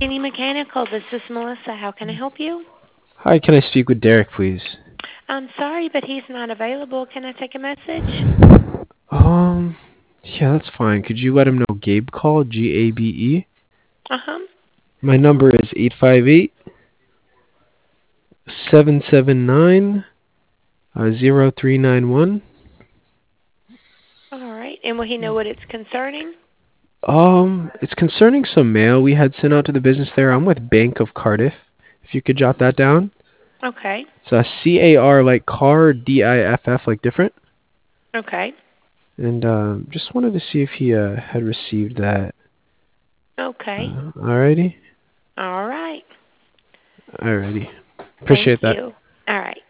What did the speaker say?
Any Mechanical. This is Melissa. How can I help you? Hi, can I speak with Derek, please? I'm sorry, but he's not available. Can I take a message? Um, yeah, that's fine. Could you let him know Gabe called? Gabe? Uh huh. My number is 858-779 0391. All right. And will he know what it's concerning? It's concerning some mail we had sent out to the business there. I'm with Bank of Cardiff. If you could jot that down. Okay. It's a CAR like car, DIFF like different. Okay. And just wanted to see if he had received that. Okay. Alrighty? All right. Alrighty. Thank Appreciate that. you. All right.